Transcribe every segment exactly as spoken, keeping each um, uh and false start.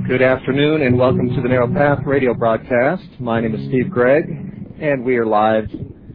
Good afternoon and welcome to the Narrow Path radio broadcast. My name is Steve Gregg and we are live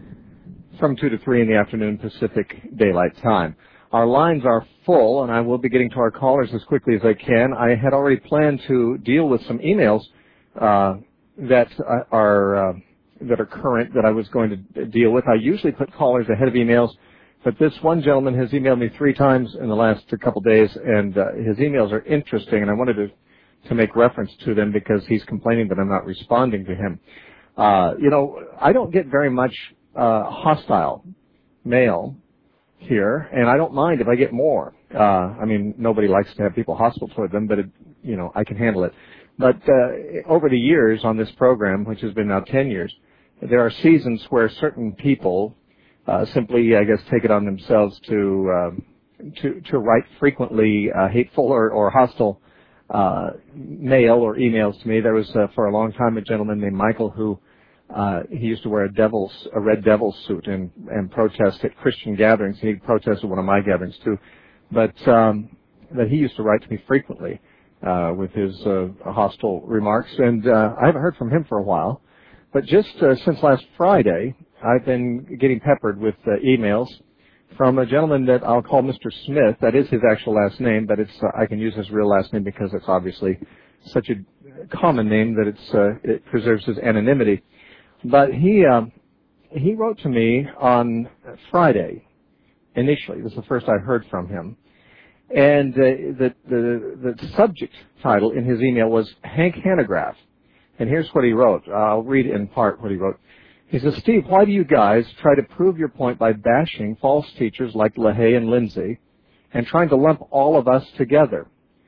from two to three in the afternoon Pacific Daylight Time. Our lines are full and I will be getting to our callers as quickly as I can. I had already planned to deal with some emails uh, that are uh, that are current that I was going to deal with. I usually put callers ahead of emails, but this one gentleman has emailed me three times in the last couple days, and uh, his emails are interesting, and I wanted to to make reference to them because he's complaining that I'm not responding to him. Uh, you know, I don't get very much uh, hostile mail here, and I don't mind if I get more. Uh, I mean, nobody likes to have people hostile toward them, but, it, you know, I can handle it. But uh, over the years on this program, which has been now ten years, there are seasons where certain people uh, simply, I guess, take it on themselves to uh, to, to write frequently uh, hateful or, or hostile uh, mail or emails to me. There was, uh, for a long time, a gentleman named Michael who uh, he used to wear a devil's, a red devil's suit and, and protest at Christian gatherings. He protested one of my gatherings too. But um, that he used to write to me frequently uh, with his uh, hostile remarks. And uh, I haven't heard from him for a while. But just uh, since last Friday, I've been getting peppered with uh, emails from a gentleman that I'll call Mister Smith. That is his actual last name, but it's uh, I can use his real last name because it's obviously such a common name that it's uh, it preserves his anonymity. But he uh, he wrote to me on Friday. Initially, this is the first I heard from him, and uh, the the the subject title in his email was Hank Hanegraaff. And here's what he wrote. I'll read in part what he wrote. He says, Steve, why do you guys try to prove your point by bashing false teachers like LaHaye and Lindsay and trying to lump all of us together?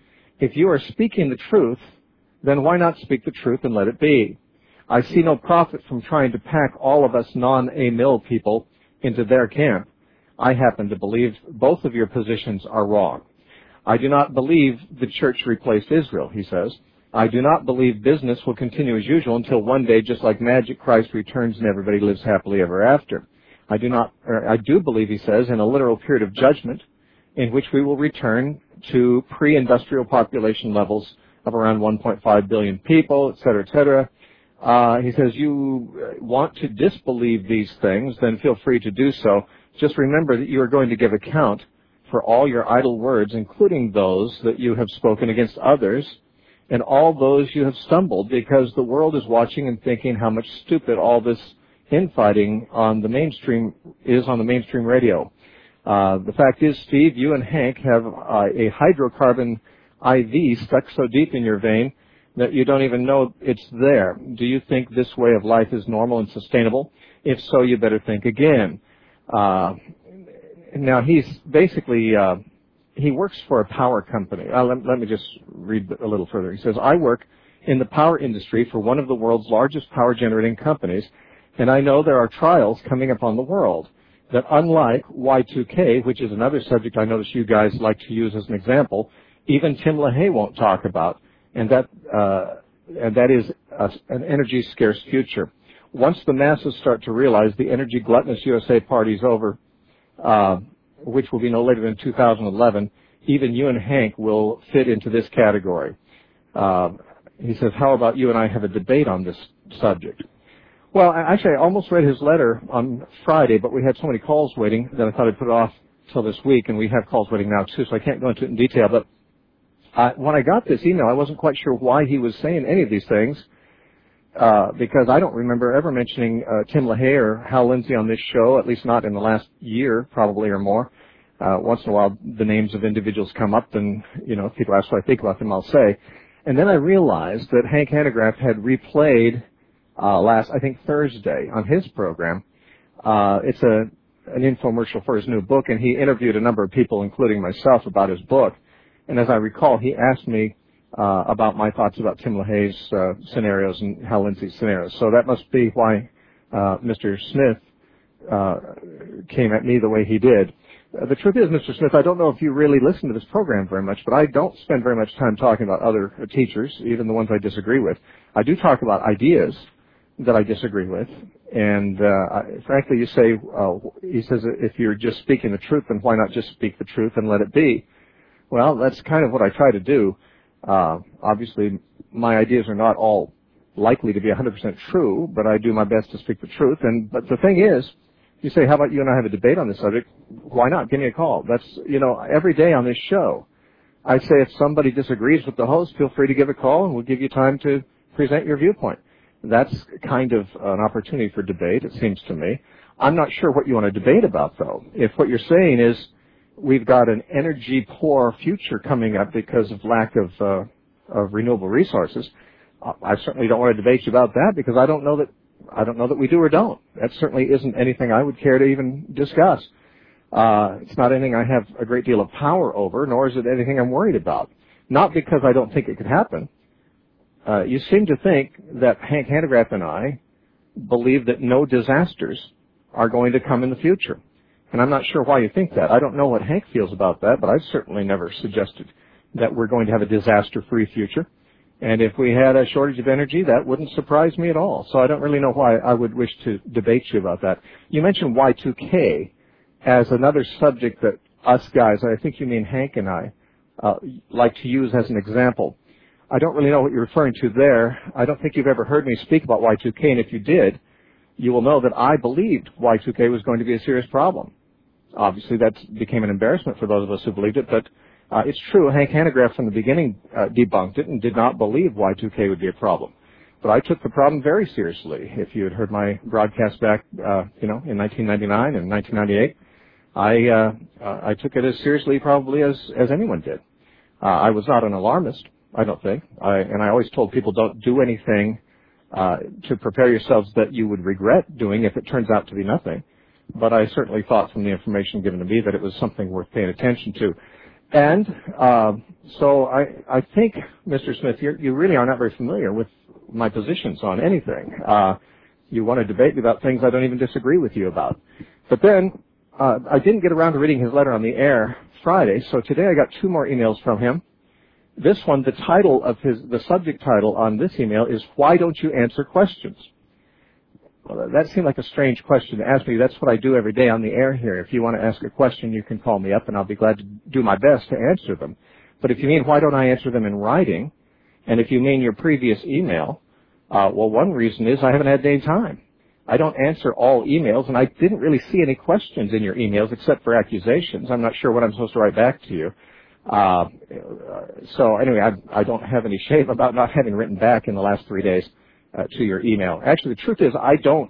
If you are speaking the truth, then why not speak the truth and let it be? I see no profit from trying to pack all of us non-A M I L people into their camp. I happen to believe both of your positions are wrong. I do not believe the church replaced Israel, he says. I do not believe business will continue as usual until one day, just like magic, Christ returns and everybody lives happily ever after. I do not, or I do believe, he says, in a literal period of judgment in which we will return to pre-industrial population levels of around one point five billion people, et cetera, et cetera. Uh, he says, you want to disbelieve these things, then feel free to do so. Just remember that you are going to give account for all your idle words, including those that you have spoken against others, and all those you have stumbled, because the world is watching and thinking how much stupid all this infighting on the mainstream is on the mainstream radio. Uh, the fact is, Steve, you and Hank have uh, a hydrocarbon I V stuck so deep in your vein that you don't even know it's there. Do you think this way of life is normal and sustainable? If so, you better think again. Uh, now, he's basically... Uh, He works for a power company. Uh, let, let me just read a little further. He says, I work in the power industry for one of the world's largest power generating companies, and I know there are trials coming upon the world that, unlike Y two K, which is another subject I notice you guys like to use as an example, even Tim LaHaye won't talk about, and that uh, and that is a, an energy scarce future. Once the masses start to realize the energy gluttonous U S A party's over, uh, which will be no later than two thousand eleven, even you and Hank will fit into this category. Uh, he says, how about you and I have a debate on this subject? Well, actually, I almost read his letter on Friday, but we had so many calls waiting that I thought I'd put it off till this week, and we have calls waiting now, too, so I can't go into it in detail. But uh, when I got this email, I wasn't quite sure why he was saying any of these things, uh, because I don't remember ever mentioning uh, Tim LaHaye or Hal Lindsey on this show, at least not in the last year, probably, or more. Uh, once in a while, the names of individuals come up, and, you know, if people ask what I think about them, I'll say. And then I realized that Hank Hanegraaff had replayed uh, last, I think, Thursday on his program. Uh, it's a an infomercial for his new book, and he interviewed a number of people, including myself, about his book. And as I recall, he asked me uh, about my thoughts about Tim LaHaye's uh, scenarios and Hal Lindsey's scenarios. So that must be why uh, Mister Smith uh, came at me the way he did. Uh, the truth is, Mister Smith, I don't know if you really listen to this program very much, but I don't spend very much time talking about other uh, teachers, even the ones I disagree with. I do talk about ideas that I disagree with, and uh, I, frankly, you say, uh, he says, if you're just speaking the truth, then why not just speak the truth and let it be? Well, that's kind of what I try to do. Uh, obviously, my ideas are not all likely to be one hundred percent true, but I do my best to speak the truth. And but the thing is, you say, how about you and I have a debate on this subject? Why not? Give me a call. That's, you know, every day on this show, I say if somebody disagrees with the host, feel free to give a call, and we'll give you time to present your viewpoint. That's kind of an opportunity for debate, it seems to me. I'm not sure what you want to debate about, though. If what you're saying is we've got an energy-poor future coming up because of lack of, uh, of renewable resources, I certainly don't want to debate you about that, because I don't know that I don't know that we do or don't. That certainly isn't anything I would care to even discuss. Uh, it's not anything I have a great deal of power over, nor is it anything I'm worried about. Not because I don't think it could happen. Uh, you seem to think that Hank Hanegraaff and I believe that no disasters are going to come in the future. And I'm not sure why you think that. I don't know what Hank feels about that, but I've certainly never suggested that we're going to have a disaster-free future. And if we had a shortage of energy, that wouldn't surprise me at all. So I don't really know why I would wish to debate you about that. You mentioned Y two K as another subject that us guys, I think you mean Hank and I, uh, like to use as an example. I don't really know what you're referring to there. I don't think you've ever heard me speak about Y two K, and if you did, you will know that I believed Y two K was going to be a serious problem. Obviously, that became an embarrassment for those of us who believed it, but Uh, it's true, Hank Hanegraaff from the beginning uh, debunked it and did not believe Y two K would be a problem. But I took the problem very seriously. If you had heard my broadcast back, uh, you know, in nineteen ninety-nine and nineteen ninety-eight, I uh, uh, I took it as seriously probably as as anyone did. Uh, I was not an alarmist, I don't think, I, and I always told people don't do anything uh, to prepare yourselves that you would regret doing if it turns out to be nothing. But I certainly thought from the information given to me that it was something worth paying attention to. And uh, so I, I think, Mister Smith, you're, you really are not very familiar with my positions on anything. Uh, you want to debate me about things I don't even disagree with you about. But then uh, I didn't get around to reading his letter on the air Friday, so today I got two more emails from him. This one, the title of his, the subject title on this email is, "Why Don't You Answer Questions?" Well, that seemed like a strange question to ask me. That's what I do every day on the air here. If you want to ask a question, you can call me up, and I'll be glad to do my best to answer them. But if you mean, why don't I answer them in writing, and if you mean your previous email, uh, well, one reason is I haven't had any time. I don't answer all emails, and I didn't really see any questions in your emails except for accusations. I'm not sure what I'm supposed to write back to you. Uh, so anyway, I, I don't have any shame about not having written back in the last three days. Uh, to your email. Actually, the truth is I don't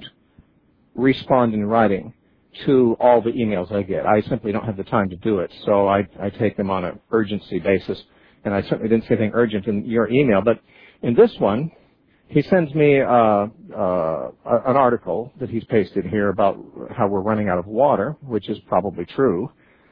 respond in writing to all the emails I get. I simply don't have the time to do it, so I, I take them on an urgency basis, and I certainly didn't see anything urgent in your email. But in this one, he sends me uh, uh, an article that he's pasted here about how we're running out of water, which is probably true.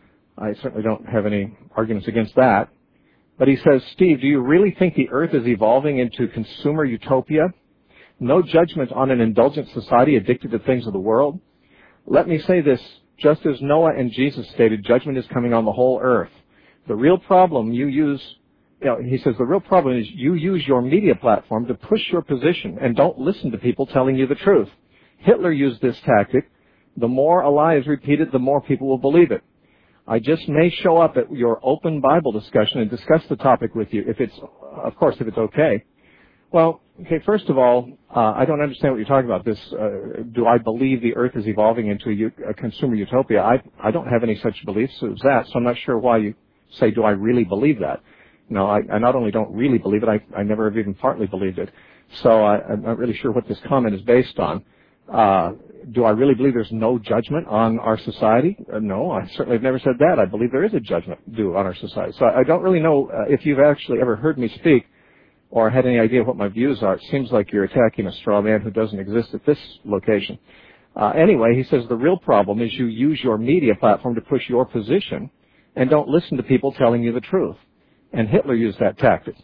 I certainly don't have any arguments against that. But he says, "Steve, do you really think the earth is evolving into consumer utopia? No judgment on an indulgent society addicted to things of the world? Let me say this, just as Noah and Jesus stated, judgment is coming on the whole earth. The real problem you use, you know, he says, the real problem is you use your media platform to push your position and don't listen to people telling you the truth. Hitler used this tactic. The more a lie is repeated, the more people will believe it. I just may show up at your open Bible discussion and discuss the topic with you, if it's, of course, if it's okay." Well, okay, first of all, uh, I don't understand what you're talking about. This, uh, do I believe the earth is evolving into a, u- a consumer utopia? I, I don't have any such beliefs as that, so I'm not sure why you say, do I really believe that? No, I, I not only don't really believe it, I, I never have even partly believed it. So I, I'm not really sure what this comment is based on. Uh, do I really believe there's no judgment on our society? Uh, no, I certainly have never said that. I believe there is a judgment due on our society. So I, I don't really know uh, if you've actually ever heard me speak or had any idea what my views are. It seems like you're attacking a straw man who doesn't exist at this location. Uh, anyway, he says the real problem is you use your media platform to push your position and don't listen to people telling you the truth. And Hitler used that tactic.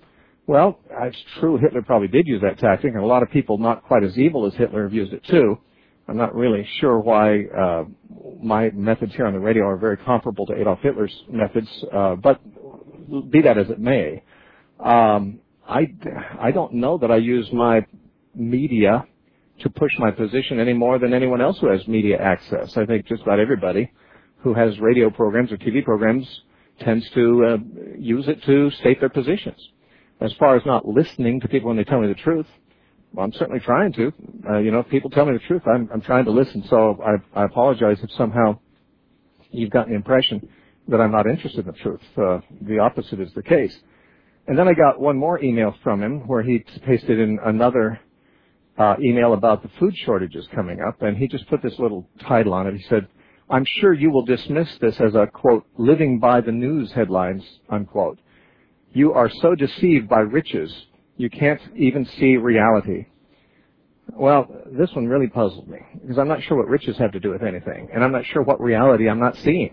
Well, it's true, Hitler probably did use that tactic, and a lot of people not quite as evil as Hitler have used it too. I'm not really sure why uh, my methods here on the radio are very comparable to Adolf Hitler's methods, uh, but be that as it may. Um, I, I don't know that I use my media to push my position any more than anyone else who has media access. I think just about everybody who has radio programs or T V programs tends to uh, use it to state their positions. As far as not listening to people when they tell me the truth, well, I'm certainly trying to. Uh, you know, if people tell me the truth, I'm, I'm trying to listen. So I, I apologize if somehow you've gotten the impression that I'm not interested in the truth. Uh, the opposite is the case. And then I got one more email from him where he pasted in another uh, email about the food shortages coming up, and he just put this little title on it. He said, "I'm sure you will dismiss this as a, quote, living by the news headlines, unquote. You are so deceived by riches, you can't even see reality." Well, this one really puzzled me, because I'm not sure what riches have to do with anything, and I'm not sure what reality I'm not seeing.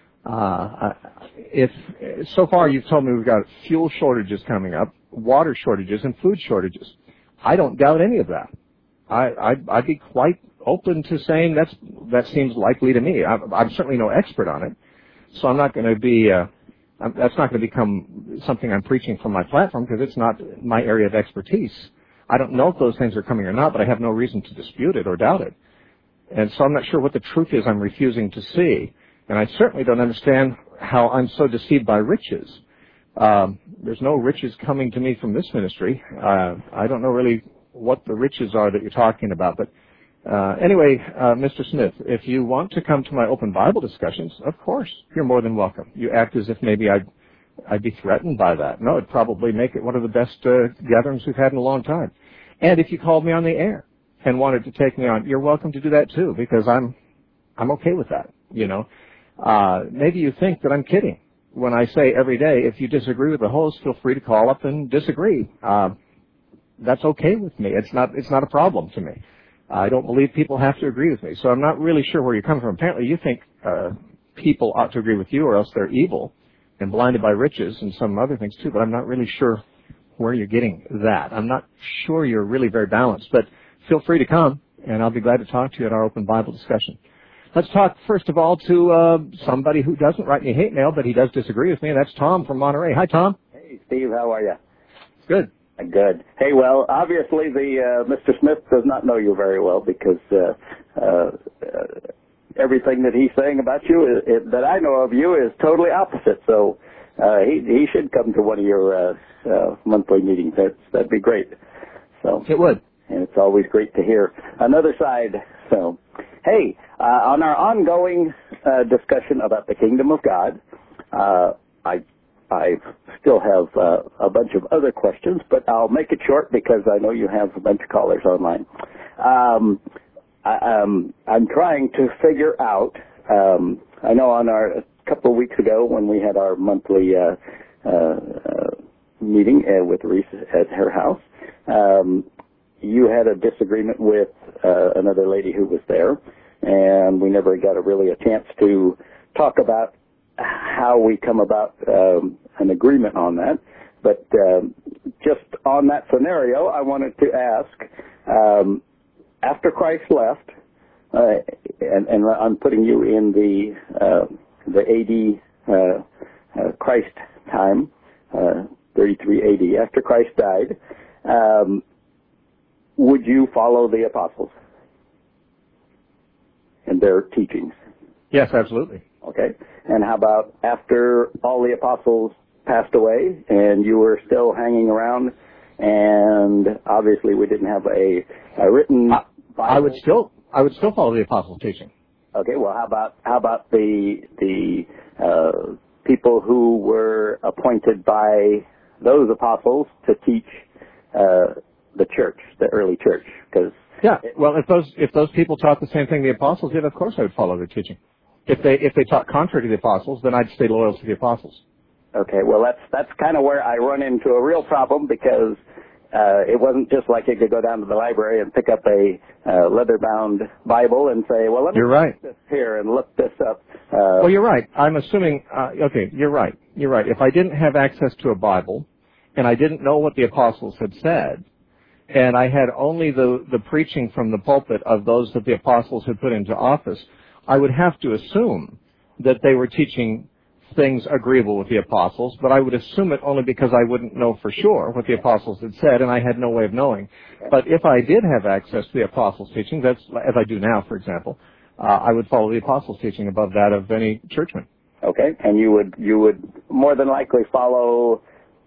Uh, if so far you've told me we've got fuel shortages coming up, water shortages, and food shortages. I don't doubt any of that. I, I'd, I'd be quite open to saying that's that seems likely to me. I'm, I'm certainly no expert on it, so I'm not going to be. Uh, I'm, that's not going to become something I'm preaching from my platform, because it's not my area of expertise. I don't know if those things are coming or not, but I have no reason to dispute it or doubt it. And so I'm not sure what the truth is I'm refusing to see. And I certainly don't understand how I'm so deceived by riches. Um, there's no riches coming to me from this ministry. Uh, I don't know really what the riches are that you're talking about. But uh, anyway, uh, Mister Smith, if you want to come to my open Bible discussions, of course, you're more than welcome. You act as if maybe I'd, I'd be threatened by that. No, it'd probably make it one of the best uh, gatherings we've had in a long time. And if you called me on the air and wanted to take me on, you're welcome to do that too, because I'm I'm okay with that, you know. Uh, maybe you think that I'm kidding when I say every day, if you disagree with the host, feel free to call up and disagree. Uh, that's okay with me. It's not, it's not a problem to me. I don't believe people have to agree with me. So I'm not really sure where you're coming from. Apparently you think, uh, people ought to agree with you, or else they're evil and blinded by riches and some other things too, but I'm not really sure where you're getting that. I'm not sure you're really very balanced, but feel free to come and I'll be glad to talk to you at our open Bible discussion. Let's talk, first of all, to uh, somebody who doesn't write me hate mail, but he does disagree with me, and that's Tom from Monterey. Hi, Tom. Hey, Steve. How are you? Good. Good. Hey, well, obviously the uh, Mister Smith does not know you very well, because uh, uh, uh, everything that he's saying about you is, it, that I know of you is totally opposite. So uh, he he should come to one of your uh, uh, monthly meetings. That's, that'd be great. So it would. And it's always great to hear another side. So, hey, uh, on our ongoing uh, discussion about the kingdom of God, uh, I I still have uh, a bunch of other questions, but I'll make it short because I know you have a bunch of callers online. Um, I, um, I'm trying to figure out, um, I know on our, a couple of weeks ago when we had our monthly uh, uh, uh, meeting uh, with Reese at her house, um, you had a disagreement with uh, another lady who was there, and we never got a really a chance to talk about how we come about um, an agreement on that. But um, just on that scenario, I wanted to ask, um, after Christ left, uh, and, and I'm putting you in the uh, the A D uh, uh, Christ time, uh, thirty-three A D, after Christ died, um, would you follow the apostles and their teachings? Yes, absolutely. Okay. And how about after all the apostles passed away and you were still hanging around, and obviously we didn't have a, a written I, Bible? I would still I would still follow the apostles' teaching. Okay. Well, how about how about the the uh, people who were appointed by those apostles to teach uh, the church, the early church? Because yeah, well, if those if those people taught the same thing the apostles did, of course I would follow their teaching. If they if they taught contrary to the apostles, then I'd stay loyal to the apostles. Okay, well that's that's kind of where I run into a real problem, because uh, it wasn't just like you could go down to the library and pick up a uh, leather-bound Bible and say, well, let me you're right. look this here and look this up. Uh, well, you're right. I'm assuming. Uh, okay, you're right. You're right. If I didn't have access to a Bible, and I didn't know what the apostles had said, and I had only the the preaching from the pulpit of those that the apostles had put into office, I would have to assume that they were teaching things agreeable with the apostles, but I would assume it only because I wouldn't know for sure what the apostles had said, and I had no way of knowing. But if I did have access to the apostles' teaching, that's as I do now, for example, uh, I would follow the apostles' teaching above that of any churchman. Okay, and you would you would more than likely follow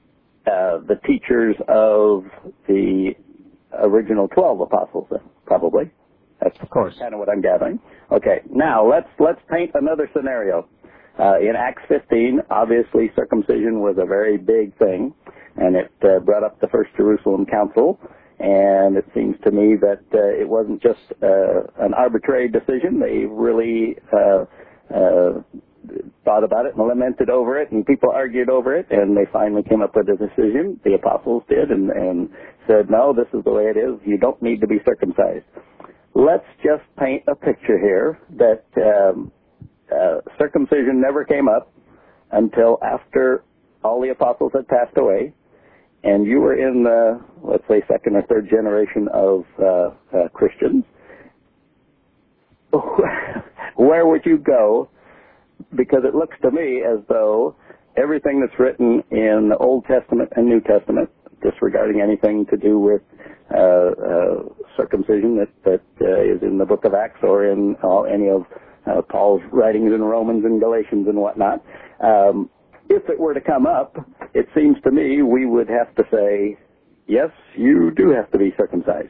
uh, the teachers of the original twelve apostles, then, probably. That's of course kind of what I'm gathering. Okay, now let's let's paint another scenario. Uh, in Acts fifteen, obviously circumcision was a very big thing, and it uh, brought up the First Jerusalem Council. And it seems to me that uh, it wasn't just uh, an arbitrary decision. They really uh, uh, thought about it and lamented over it, and people argued over it, and they finally came up with a decision. The apostles did, and, and said, no, this is the way it is. You don't need to be circumcised. Let's just paint a picture here that um, uh, circumcision never came up until after all the apostles had passed away, and you were in the, let's say, second or third generation of uh, uh, Christians. Where would you go? Because it looks to me as though everything that's written in the Old Testament and New Testament, disregarding anything to do with uh, uh, circumcision that, that uh, is in the book of Acts or in uh, any of uh, Paul's writings in Romans and Galatians and whatnot, um, if it were to come up, it seems to me we would have to say, yes, you do have to be circumcised.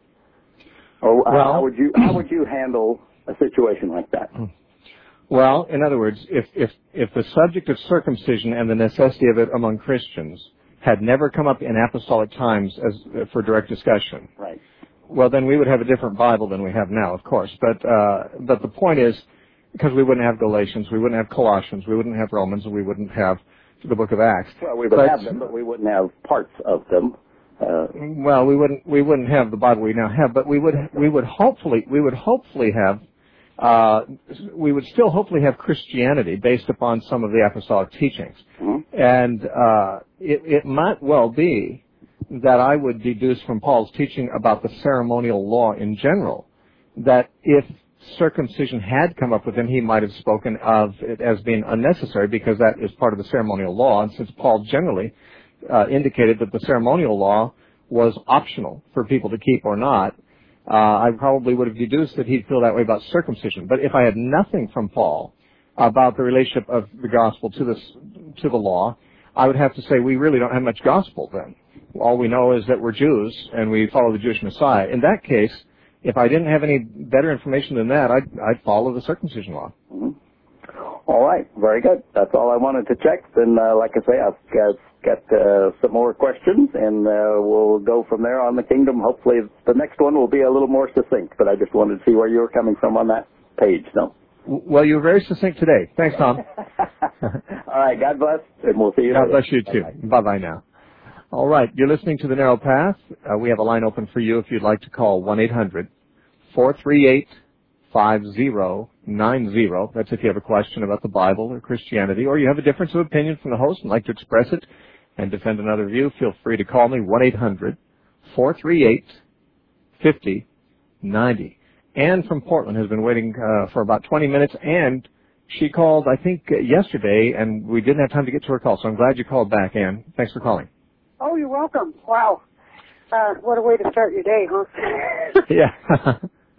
Or well, how would you how would you handle a situation like that? Well, in other words, if if if the subject of circumcision and the necessity of it among Christians had never come up in apostolic times as uh, for direct discussion, right? Well, then we would have a different Bible than we have now, of course. But uh, but the point is, because we wouldn't have Galatians, we wouldn't have Colossians, we wouldn't have Romans, and we wouldn't have the book of Acts. Well, we would but, have them, but we wouldn't have parts of them. Uh, well, we wouldn't we wouldn't have the Bible we now have, but we would we would hopefully we would hopefully have uh, we would still hopefully have Christianity based upon some of the apostolic teachings, mm-hmm. and uh, it, it might well be that I would deduce from Paul's teaching about the ceremonial law in general that if circumcision had come up with him, he might have spoken of it as being unnecessary because that is part of the ceremonial law. And since Paul generally uh, indicated that the ceremonial law was optional for people to keep or not, uh, I probably would have deduced that he'd feel that way about circumcision. But if I had nothing from Paul about the relationship of the gospel to this to the law, I would have to say we really don't have much gospel then. All we know is that we're Jews and we follow the Jewish Messiah. In that case, if I didn't have any better information than that, I'd, I'd follow the circumcision law. Mm-hmm. All right, very good. That's all I wanted to check. Then, uh, like I say, I've got, got uh, some more questions, and uh, we'll go from there on the kingdom. Hopefully the next one will be a little more succinct, but I just wanted to see where you were coming from on that page. So. Well, you were very succinct today. Thanks, Tom. All right, God bless, and we'll see you God later. bless you, too. Bye-bye. Bye-bye now. All right, you're listening to The Narrow Path. Uh, we have a line open for you if you'd like to call one eight hundred four three eight five zero nine zero. That's if you have a question about the Bible or Christianity, or you have a difference of opinion from the host and like to express it and defend another view, feel free to call me, one eight hundred four three eight five zero nine zero. Ann from Portland has been waiting uh, for about twenty minutes, and she called, I think, uh, yesterday, and we didn't have time to get to her call, so I'm glad you called back, Ann. Thanks for calling. Oh, you're welcome. Wow. Uh, what a way to start your day, huh? Yeah.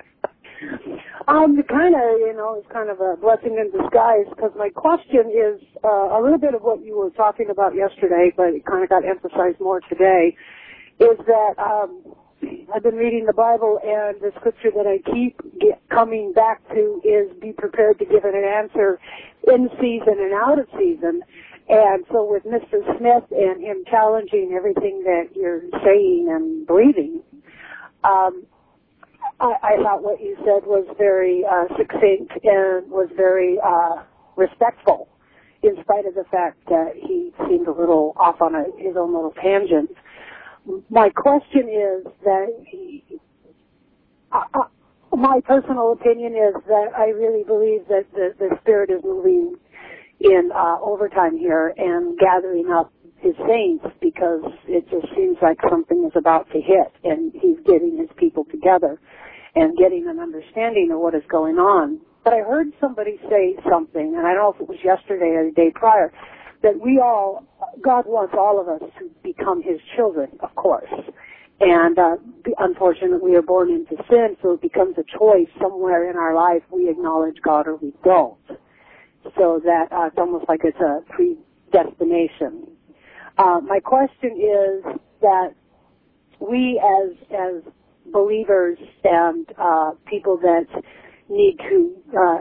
um, kind of, you know, it's kind of a blessing in disguise, because my question is uh, a little bit of what you were talking about yesterday, but it kind of got emphasized more today, is that um, I've been reading the Bible, and the scripture that I keep get coming back to is be prepared to give it an answer in season and out of season. And so with Mister Smith and him challenging everything that you're saying and believing, um, I, I thought what you said was very uh, succinct and was very uh, respectful, in spite of the fact that he seemed a little off on a, his own little tangent. My question is that he, uh, uh, my personal opinion is that I really believe that the, the Spirit is moving in uh, overtime here and gathering up his saints, because it just seems like something is about to hit, and he's getting his people together and getting an understanding of what is going on. But I heard somebody say something, and I don't know if it was yesterday or the day prior, that we all, God wants all of us to become his children, of course. And uh, unfortunately, we are born into sin, so it becomes a choice somewhere in our life. We acknowledge God or we don't. So that uh, it's almost like it's a predestination. Uh, my question is that we as as believers and uh, people that need to uh,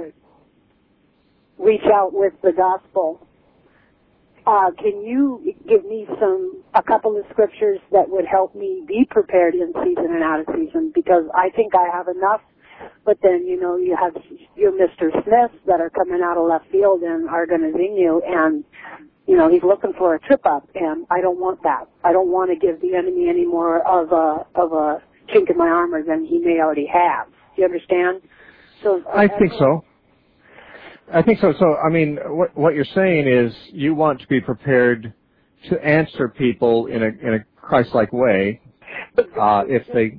reach out with the gospel, uh, can you give me some a couple of scriptures that would help me be prepared in season and out of season? Because I think I have enough, but then, you know, you have your Mister Smiths that are coming out of left field and are going to zing you, and you know, he's looking for a trip up, and I don't want that. I don't want to give the enemy any more of a of a chink in my armor than he may already have. Do you understand? So I think so. I think so. So, I mean, what, what you're saying is you want to be prepared to answer people in a in a Christ-like way, uh, if they.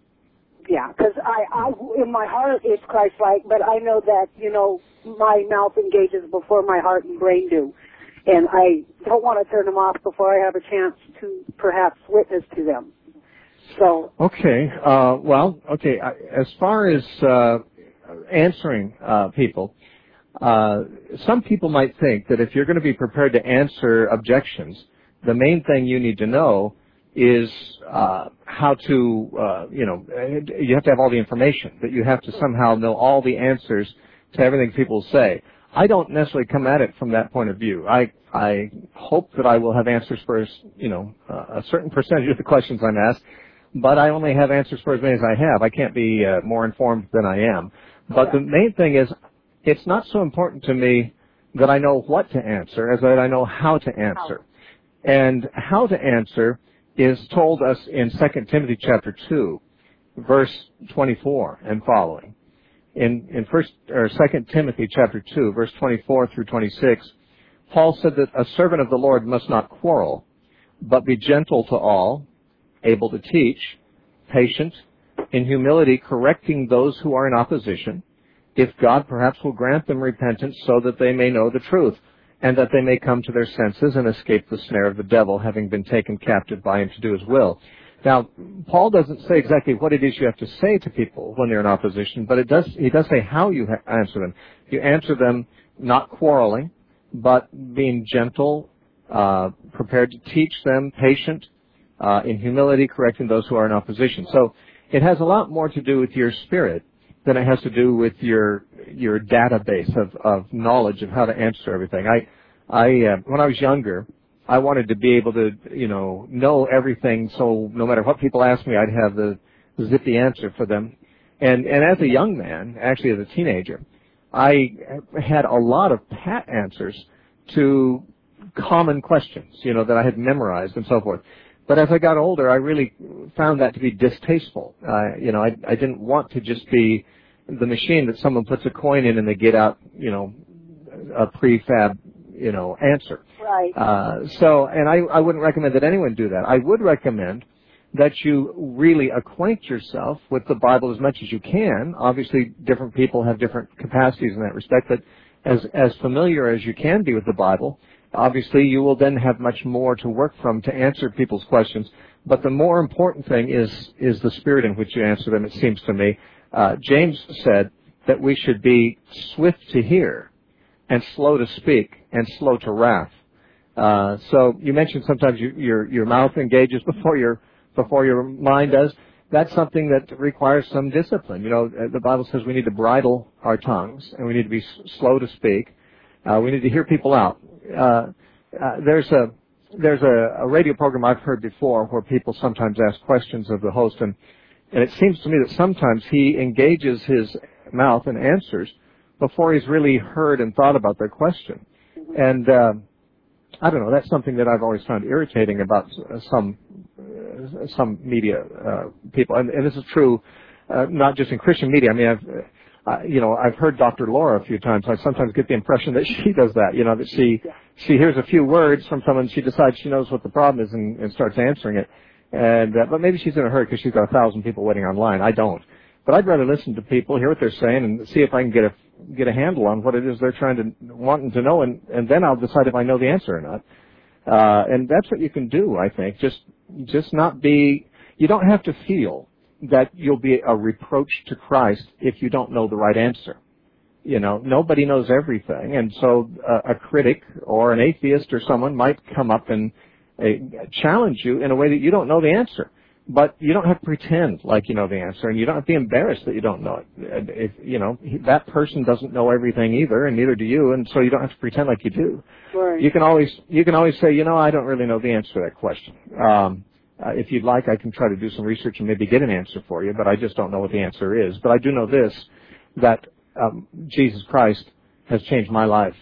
Yeah, because I, I, in my heart it's Christ-like, but I know that, you know, my mouth engages before my heart and brain do. And I don't want to turn them off before I have a chance to perhaps witness to them. So. Okay. Uh, well, okay. As far as uh, answering uh, people, uh, some people might think that if you're going to be prepared to answer objections, the main thing you need to know is uh, how to, uh, you know, you have to have all the information, that you have to somehow know all the answers to everything people say. I don't necessarily come at it from that point of view. I I hope that I will have answers for, you know, uh, a certain percentage of the questions I'm asked, but I only have answers for as many as I have. I can't be uh, more informed than I am. But the main thing is, it's not so important to me that I know what to answer as that I know how to answer. And how to answer is told us in Second Timothy chapter two, verse twenty-four and following. In, in first or Second Timothy chapter two, verse twenty-four through twenty-six, Paul said that a servant of the Lord must not quarrel, but be gentle to all, able to teach, patient, in humility correcting those who are in opposition, if God perhaps will grant them repentance so that they may know the truth, and that they may come to their senses and escape the snare of the devil, having been taken captive by him to do his will. Now, Paul doesn't say exactly what it is you have to say to people when they're in opposition, but it does, he does say how you ha- answer them. You answer them not quarreling, but being gentle, uh, prepared to teach them, patient, uh, in humility, correcting those who are in opposition. So it has a lot more to do with your spirit than it has to do with your your database of, of knowledge of how to answer everything. I, I uh, when I was younger, I wanted to be able to, you know, know everything, so no matter what people asked me, I'd have the zippy answer for them. And and as a young man, actually as a teenager, I had a lot of pat answers to common questions, you know, that I had memorized and so forth. But as I got older, I really found that to be distasteful. Uh, you know, I, I didn't want to just be the machine that someone puts a coin in and they get out, you know, a prefab, you know, answer. Right. Uh, so, and I, I wouldn't recommend that anyone do that. I would recommend that you really acquaint yourself with the Bible as much as you can. Obviously, different people have different capacities in that respect, but as, as familiar as you can be with the Bible, obviously you will then have much more to work from to answer people's questions. But the more important thing is, is the spirit in which you answer them, it seems to me. Uh, James said that we should be swift to hear and slow to speak and slow to wrath. Uh, so you mentioned sometimes you, your, your mouth engages before your, before your mind does. That's something that requires some discipline. You know, the Bible says we need to bridle our tongues and we need to be slow to speak. Uh, we need to hear people out. Uh, uh, there's a, there's a, a radio program I've heard before where people sometimes ask questions of the host, and, and it seems to me that sometimes he engages his mouth and answers before he's really heard and thought about their question. And, uh, I don't know, that's something that I've always found irritating about some, uh, some media, uh, people. And, and this is true, uh, not just in Christian media. I mean, I've, uh, you know, I've heard Doctor Laura a few times. I sometimes get the impression that she does that, you know, that she, she hears a few words from someone, she decides she knows what the problem is and, and starts answering it. And, uh, but maybe she's in a hurry because she's got a thousand people waiting online. I don't. But I'd rather listen to people, hear what they're saying, and see if I can get a get a handle on what it is they're trying to wanting to know, and, and then I'll decide if I know the answer or not. Uh, and that's what you can do, I think. Just just not be. You don't have to feel that you'll be a reproach to Christ if you don't know the right answer. You know, nobody knows everything, and so a, a critic or an atheist or someone might come up and uh, challenge you in a way that you don't know the answer. But you don't have to pretend like you know the answer, and you don't have to be embarrassed that you don't know it. If, you know, that person doesn't know everything either, and neither do you, and so you don't have to pretend like you do. Right. You can always you can always say, you know, I don't really know the answer to that question. Um, uh, if you'd like, I can try to do some research and maybe get an answer for you, but I just don't know what the answer is. But I do know this, that um, Jesus Christ has changed my life,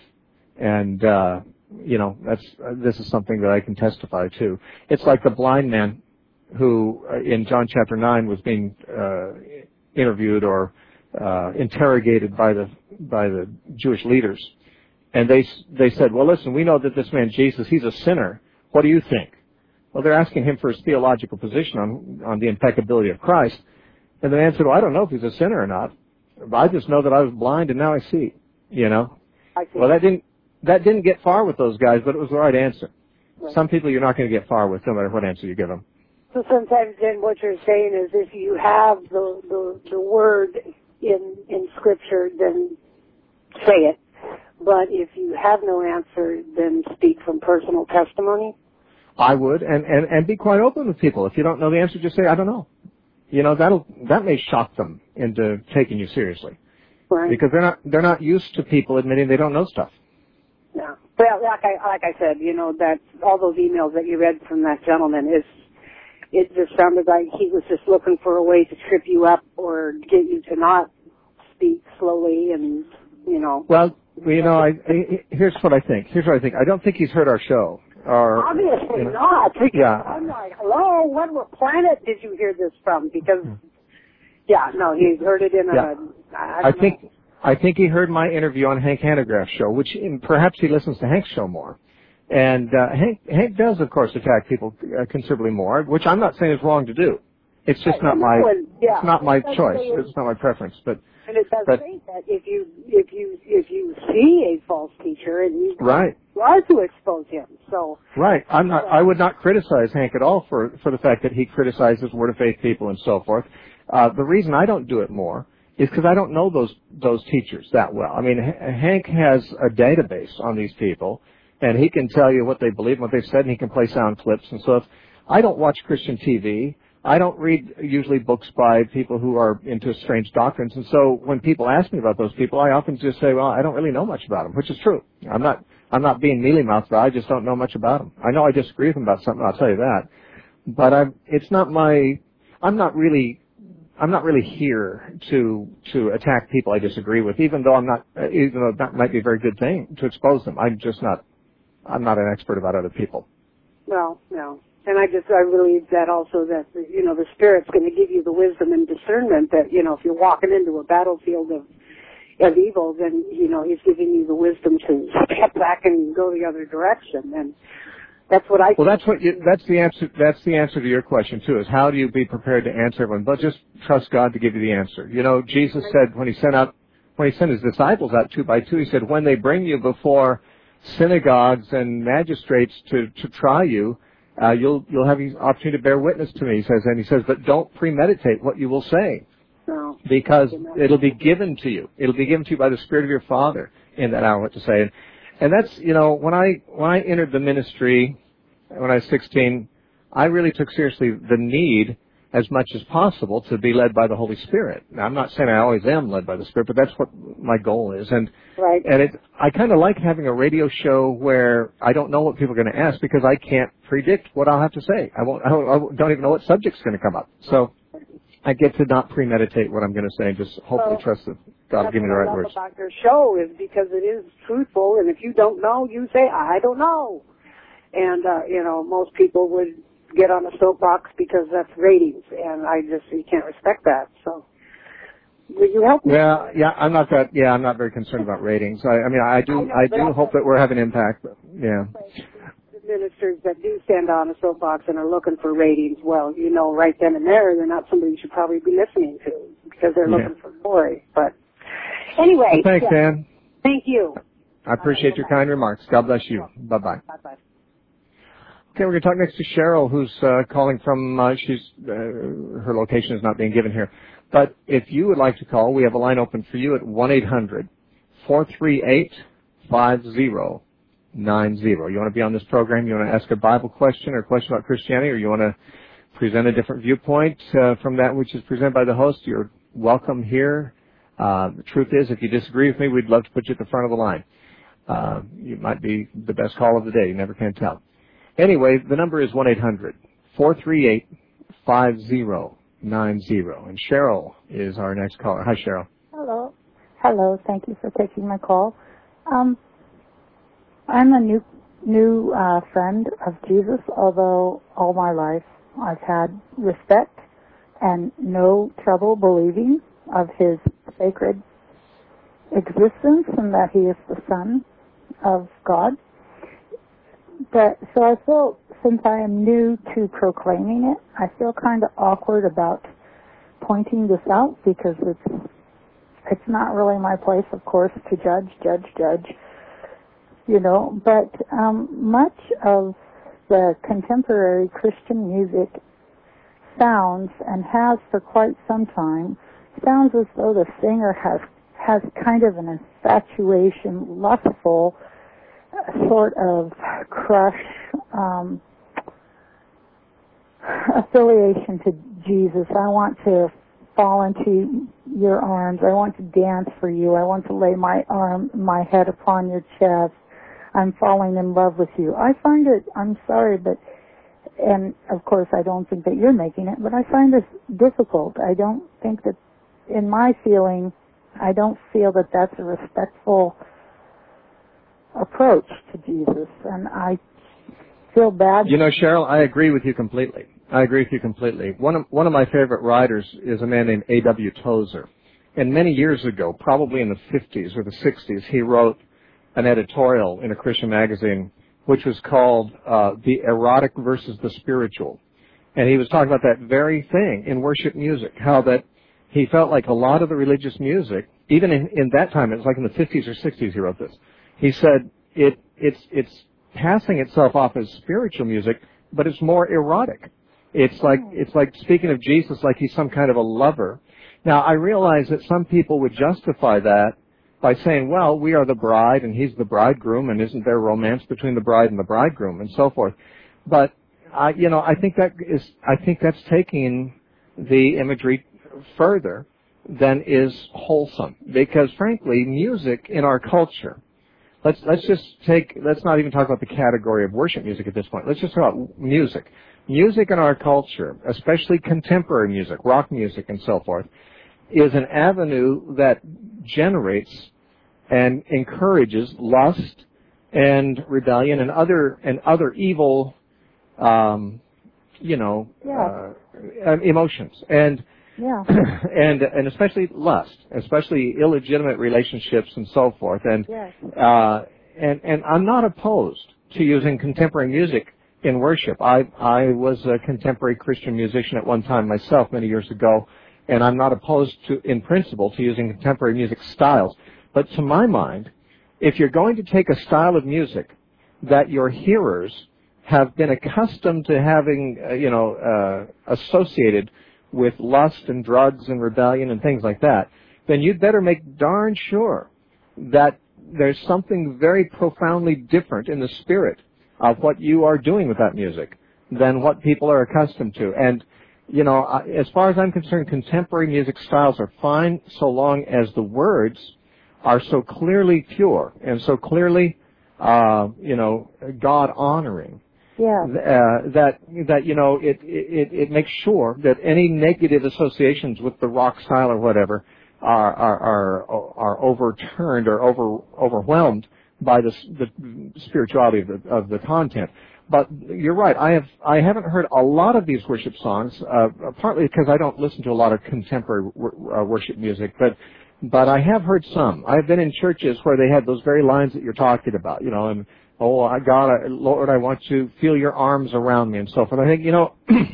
and uh, you know, that's uh, this is something that I can testify to. It's like the blind man who uh, in John chapter nine was being uh, interviewed or uh, interrogated by the by the Jewish leaders, and they they said, well, listen, we know that this man Jesus, he's a sinner. What do you think? Well, they're asking him for his theological position on on the impeccability of Christ, and the man said, well, I don't know if he's a sinner or not. I just know that I was blind and now I see. You know. I see. Well, that didn't that didn't get far with those guys, but it was the right answer. Right. Some people you're not going to get far with, no matter what answer you give them. So sometimes then what you're saying is if you have the, the, the word in, in Scripture, then say it. But if you have no answer, then speak from personal testimony? I would, and, and, and be quite open with people. If you don't know the answer, just say, I don't know. You know, that'll, that may shock them into taking you seriously. Right. Because they're not, they're not used to people admitting they don't know stuff. Yeah. Well, like I, like I said, you know, that all those emails that you read from that gentleman is, it just sounded like he was just looking for a way to trip you up or get you to not speak slowly and, you know. Well, you know, I, I, here's what I think. Here's what I think. I don't think he's heard our show. Or, Obviously you know, not. Yeah. I'm like, hello, what planet did you hear this from? Because, yeah, no, he heard it in a, yeah. I, I think, know. I think he heard my interview on Hank Hanegraaff's show, which in, perhaps he listens to Hank's show more. And uh, Hank, Hank does, of course, attack people uh, considerably more, which I'm not saying is wrong to do. It's just not my, yeah. it's not my it choice. It, it's not my preference. But and it does but, say that if you if you if you see a false teacher and you right. are to expose him, so right. I'm not. I would not criticize Hank at all for for the fact that he criticizes Word of Faith people and so forth. Uh, the reason I don't do it more is because I don't know those those teachers that well. I mean, H- Hank has a database on these people. And he can tell you what they believe and what they've said, and he can play sound clips and so. I don't watch Christian T V. I don't read usually books by people who are into strange doctrines. And so when people ask me about those people, I often just say, well, I don't really know much about them, which is true. I'm not I'm not being mealy-mouthed about it. I just don't know much about them. I know I disagree with them about something, I'll tell you that. But I've, it's not my, I'm not really, I'm not really here to to attack people I disagree with, even though I'm not, even though that might be a very good thing to expose them. I'm just not. I'm not an expert about other people. Well, no. And I just, I believe that also that, you know, the Spirit's going to give you the wisdom and discernment that, you know, if you're walking into a battlefield of, of evil, then, you know, He's giving you the wisdom to step back and go the other direction. And that's what I Well, that's what you, that's the answer, that's the answer to your question too, is how do you be prepared to answer everyone? But just trust God to give you the answer. You know, Jesus said when He sent out, when He sent His disciples out two by two, He said, when they bring you before synagogues and magistrates to, to try you, uh, you'll you'll have the opportunity to bear witness to me, he says, and he says, but don't premeditate what you will say, no. because it'll be given to you. It'll be given to you by the Spirit of your Father in that hour what to say. And, and that's, you know, when I when I entered the ministry when I was sixteen, I really took seriously the need as much as possible to be led by the Holy Spirit. Now, I'm not saying I always am led by the Spirit, but that's what my goal is. And right. and it, I kind of like having a radio show where I don't know what people are going to ask because I can't predict what I'll have to say. I won't. I don't, I don't even know what subject's going to come up. So I get to not premeditate what I'm going to say and just hopefully well, trust that God will give me the right words. What I love about your show is because it is truthful, and if you don't know, you say, I don't know. And, uh, you know, most people would get on a soapbox because that's ratings, and I just, you can't respect that. So, will you help me? Yeah, yeah, I'm not that, yeah, I'm not very concerned about ratings. I, I mean, I do, I, know, I do I hope that we're having impact, but, yeah. The ministers that do stand on a soapbox and are looking for ratings, well, you know, right then and there, they're not somebody you should probably be listening to because they're looking yeah. for glory. But anyway. Well, thanks, yeah. Dan. Thank you. I appreciate uh, your kind remarks. God bless you. Bye-bye. Bye-bye. Okay, we're going to talk next to Cheryl, who's uh, calling from, uh, she's, uh, her location is not being given here. But if you would like to call, we have a line open for you at one eight hundred four three eight five zero nine zero. You want to be on this program, you want to ask a Bible question or a question about Christianity, or you want to present a different viewpoint uh, from that which is presented by the host, you're welcome here. Uh, the truth is, if you disagree with me, we'd love to put you at the front of the line. Uh, you might be the best call of the day. You never can tell. Anyway, the number is one eight hundred four three eight five zero nine zero. And Cheryl is our next caller. Hi, Cheryl. Hello. Hello. Thank you for taking my call. Um, I'm a new new uh, friend of Jesus, although all my life I've had respect and no trouble believing of his sacred existence and that he is the Son of God. But so I feel, since I am new to proclaiming it, I feel kind of awkward about pointing this out because it's it's not really my place, of course, to judge, judge, judge, you know. But um, much of the contemporary Christian music sounds, and has for quite some time, sounds as though the singer has has kind of an infatuation, lustful sort of crush, um, affiliation to Jesus. I want to fall into your arms. I want to dance for you. I want to lay my arm, my head upon your chest. I'm falling in love with you. I find it, I'm sorry, but, and of course I don't think that you're making it, but I find this difficult. I don't think that, in my feeling, I don't feel that that's a respectful approach to Jesus, and I feel bad. You know, Cheryl, I agree with you completely. I agree with you completely. One of, one of my favorite writers is a man named A W Tozer. And many years ago, probably in the fifties or the sixties, he wrote an editorial in a Christian magazine which was called uh, The Erotic versus the Spiritual. And he was talking about that very thing in worship music, how that he felt like a lot of the religious music, even in, in that time, it was like in the fifties or sixties he wrote this, he said it it's it's passing itself off as spiritual music, but it's more erotic. It's like it's like speaking of Jesus like he's some kind of a lover. Now, I realize that some people would justify that by saying, well, we are the bride and he's the bridegroom, and isn't there romance between the bride and the bridegroom and so forth. But I, you know, I think that is I think that's taking the imagery further than is wholesome, because frankly, music in our culture. Let's let's just take. Let's not even talk about the category of worship music at this point. Let's just talk about music. Music in our culture, especially contemporary music, rock music, and so forth, is an avenue that generates and encourages lust and rebellion and other and other evil, um, you know, yeah. uh, emotions and. Yeah. and and especially lust, especially illegitimate relationships and so forth. And yes. uh, and and I'm not opposed to using contemporary music in worship. I I was a contemporary Christian musician at one time myself many years ago, and I'm not opposed to, in principle, to using contemporary music styles. But to my mind, if you're going to take a style of music that your hearers have been accustomed to having, uh, you know, uh, associated with lust and drugs and rebellion and things like that, then you'd better make darn sure that there's something very profoundly different in the spirit of what you are doing with that music than what people are accustomed to. And, you know, as far as I'm concerned, contemporary music styles are fine so long as the words are so clearly pure and so clearly, uh, you know, God-honoring. Yeah. Uh, that that you know it, it it makes sure that any negative associations with the rock style or whatever are are are, are overturned or over overwhelmed by the the spirituality of the of the content. But you're right. I have I haven't heard a lot of these worship songs, uh, partly because I don't listen to a lot of contemporary w- uh, worship music, but. But I have heard some. I've been in churches where they had those very lines that you're talking about, you know, and oh, I God, I, Lord, I want to feel your arms around me and so forth. I think, you know,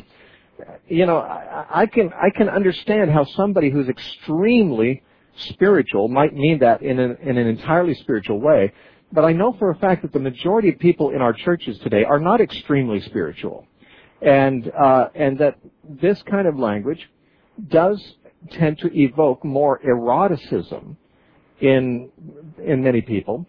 you know, I, I can I can understand how somebody who's extremely spiritual might mean that in an, in an entirely spiritual way. But I know for a fact that the majority of people in our churches today are not extremely spiritual, and uh, and that this kind of language does tend to evoke more eroticism in in many people.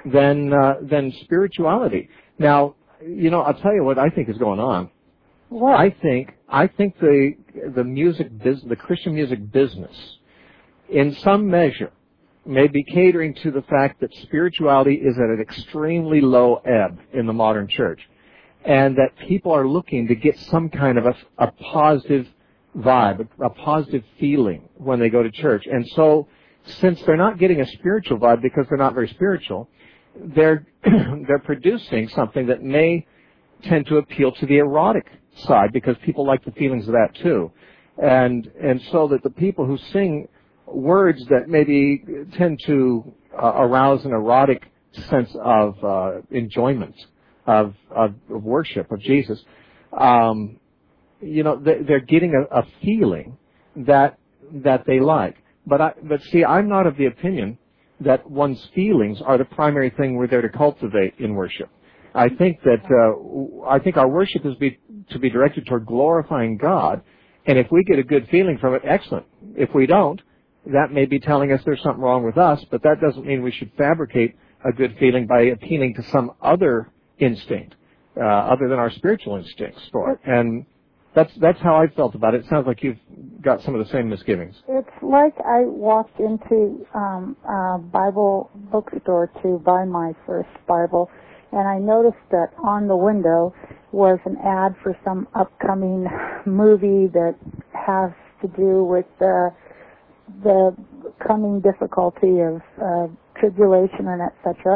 than uh, than spirituality. Now, you know, I'll tell you what I think is going on. What? I think I think the the music business, the Christian music business, in some measure, may be catering to the fact that spirituality is at an extremely low ebb in the modern church, and that people are looking to get some kind of a, a positive vibe, a, a positive feeling when they go to church. And so, since they're not getting a spiritual vibe because they're not very spiritual, they're they're producing something that may tend to appeal to the erotic side, because people like the feelings of that too. And and so that the people who sing words that maybe tend to uh, arouse an erotic sense of uh, enjoyment of, of of worship of Jesus, um, you know, they, they're getting a, a feeling that that they like. But I, but see, I'm not of the opinion that one's feelings are the primary thing we're there to cultivate in worship. I think that uh, I think our worship is be, to be directed toward glorifying God, and if we get a good feeling from it, excellent. If we don't, that may be telling us there's something wrong with us, but that doesn't mean we should fabricate a good feeling by appealing to some other instinct uh, other than our spiritual instincts for it. And that's that's how I felt about it. It sounds like you've got some of the same misgivings. It's like I walked into um, a Bible bookstore to buy my first Bible, and I noticed that on the window was an ad for some upcoming movie that has to do with the the coming difficulty of uh, tribulation and et cetera.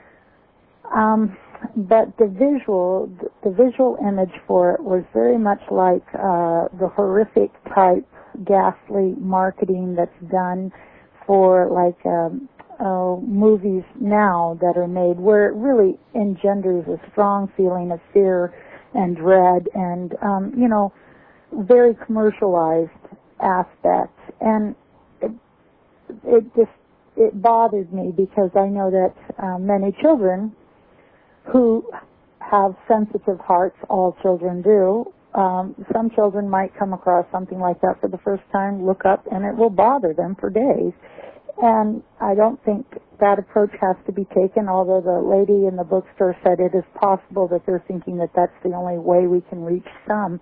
Um, but the visual, the visual image for it was very much like uh, the horrific type, ghastly marketing that's done for like um, uh, movies now that are made, where it really engenders a strong feeling of fear and dread, and um, you know, very commercialized aspects. And it, it just it bothered me, because I know that uh, many children who have sensitive hearts, all children do, um, some children might come across something like that for the first time, look up, and it will bother them for days. And I don't think that approach has to be taken, although the lady in the bookstore said it is possible that they're thinking that that's the only way we can reach some.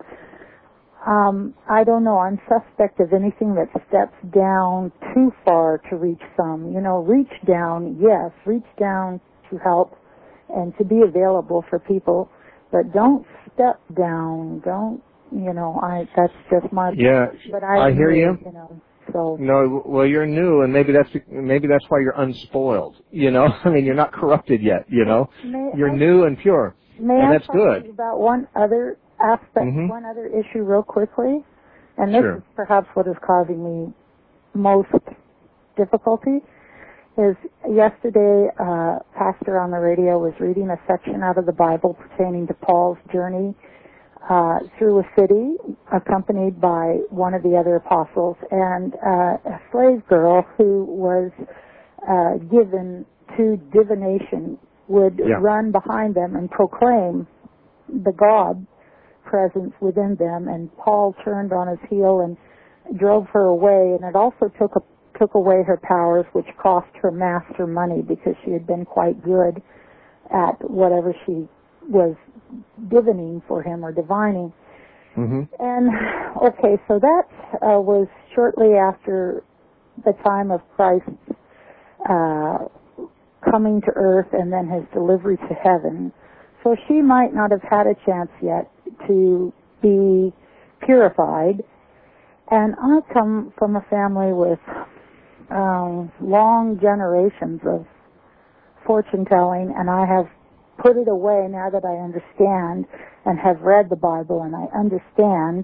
Um, I don't know. I'm suspect of anything that steps down too far to reach some. You know, reach down, yes, reach down to help and to be available for people, but don't step down. Don't, you know, I, that's just my, yeah, but I, I hear you. you know, so. No, well, you're new, and maybe that's, maybe that's why you're unspoiled, you know? I mean, you're not corrupted yet, you know? May you're I, new and pure, may and I that's talk good. About one other aspect, mm-hmm. one other issue real quickly, and this sure. is perhaps what is causing me most difficulty, is yesterday uh, pastor on the radio was reading a section out of the Bible pertaining to Paul's journey uh, through a city, accompanied by one of the other apostles, and uh, a slave girl who was uh, given to divination would yeah. run behind them and proclaim the God presence within them, and Paul turned on his heel and drove her away, and it also took a took away her powers, which cost her master money, because she had been quite good at whatever she was divining for him or divining. Mm-hmm. And, okay, so that uh, was shortly after the time of Christ's uh, coming to earth and then his delivery to heaven. So she might not have had a chance yet to be purified. And I come from a family with Um, long generations of fortune telling, and I have put it away now that I understand and have read the Bible and I understand,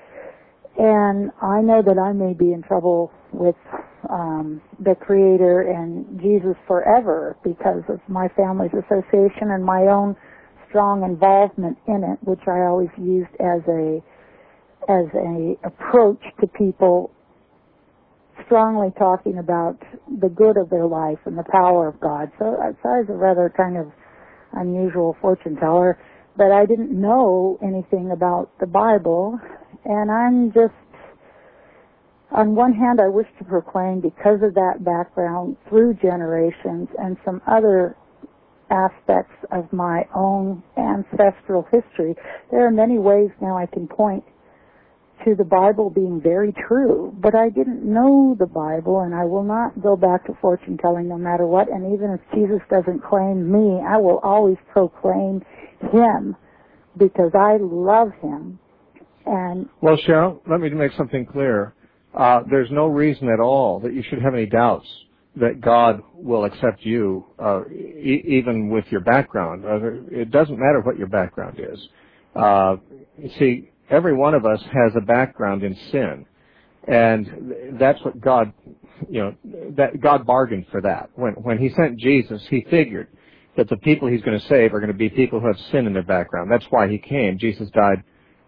and I know that I may be in trouble with um, the Creator and Jesus forever because of my family's association and my own strong involvement in it, which I always used as a as a approach to people, strongly talking about the good of their life and the power of God. So, so I was a rather kind of unusual fortune teller, but I didn't know anything about the Bible, and I'm just, on one hand, I wish to proclaim, because of that background through generations and some other aspects of my own ancestral history. There are many ways now I can point to the Bible being very true, but I didn't know the Bible, and I will not go back to fortune telling no matter what, and even if Jesus doesn't claim me, I will always proclaim him because I love him. And well, Cheryl, let me make something clear. Uh, there's no reason at all that you should have any doubts that God will accept you, uh, e- even with your background. Uh, it doesn't matter what your background is. Uh, you see, every one of us has a background in sin, and that's what God, you know, that God bargained for that. When when He sent Jesus, He figured that the people He's going to save are going to be people who have sin in their background. That's why He came. Jesus died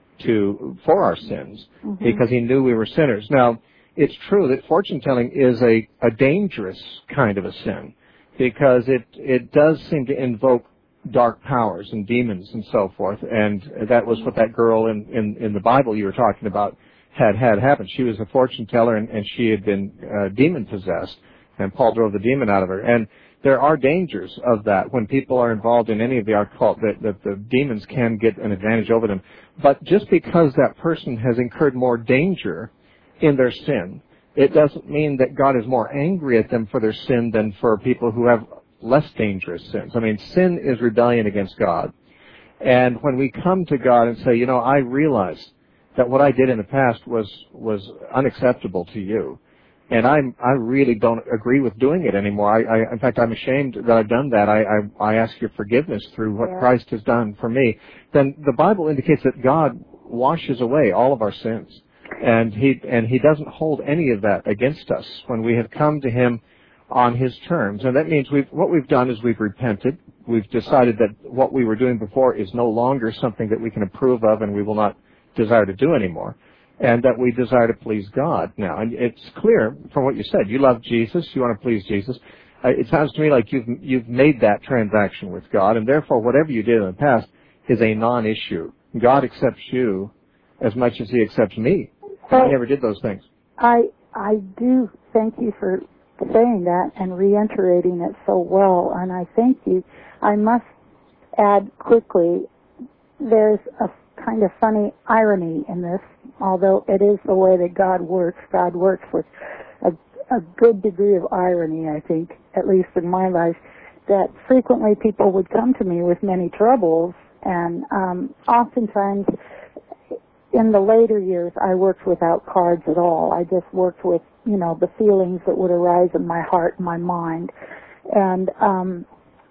to for our sins, mm-hmm. because He knew we were sinners. Now, it's true that fortune telling is a, a dangerous kind of a sin, because it it does seem to invoke dark powers and demons and so forth, and that was what that girl in, in, in the Bible you were talking about had had happened. She was a fortune teller, and, and she had been uh, demon possessed, and Paul drove the demon out of her. And there are dangers of that when people are involved in any of the occult, that, that the demons can get an advantage over them. But just because that person has incurred more danger in their sin, it doesn't mean that God is more angry at them for their sin than for people who have less dangerous sins. I mean, sin is rebellion against God. And when we come to God and say, you know, I realize that what I did in the past was was unacceptable to you, and I'm I really don't agree with doing it anymore. I, I in fact, I'm ashamed that I've done that. I I, I ask your forgiveness through what yeah. Christ has done for me. Then the Bible indicates that God washes away all of our sins, and he and he doesn't hold any of that against us when we have come to him on his terms. And that means we've, what we've done is we've repented. We've decided that what we were doing before is no longer something that we can approve of and we will not desire to do anymore, and that we desire to please God now. And it's clear from what you said. You love Jesus. You want to please Jesus. Uh, it sounds to me like you've you've made that transaction with God, and therefore whatever you did in the past is a non-issue. God accepts you as much as he accepts me. I never did those things. I I do thank you for saying that and reiterating it so well, and I thank you. I must add quickly, there's a kind of funny irony in this, although it is the way that God works. God works with a, a good degree of irony, I think, at least in my life, that frequently people would come to me with many troubles, and um, oftentimes in the later years I worked without cards at all. I just worked with, you know, the feelings that would arise in my heart and my mind. And um,